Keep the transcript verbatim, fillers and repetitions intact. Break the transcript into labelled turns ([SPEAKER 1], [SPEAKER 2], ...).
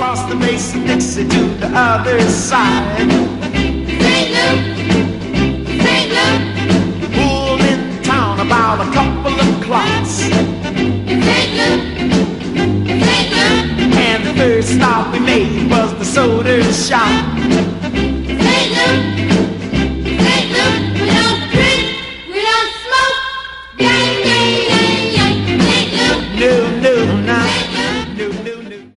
[SPEAKER 1] across the Mason-Dixie to the other side.
[SPEAKER 2] Saint Luke, Saint Luke,
[SPEAKER 1] Pulled in town about a couple of clocks.
[SPEAKER 2] Saint Luke, Saint Luke,
[SPEAKER 1] And the first stop we made was the soda shop.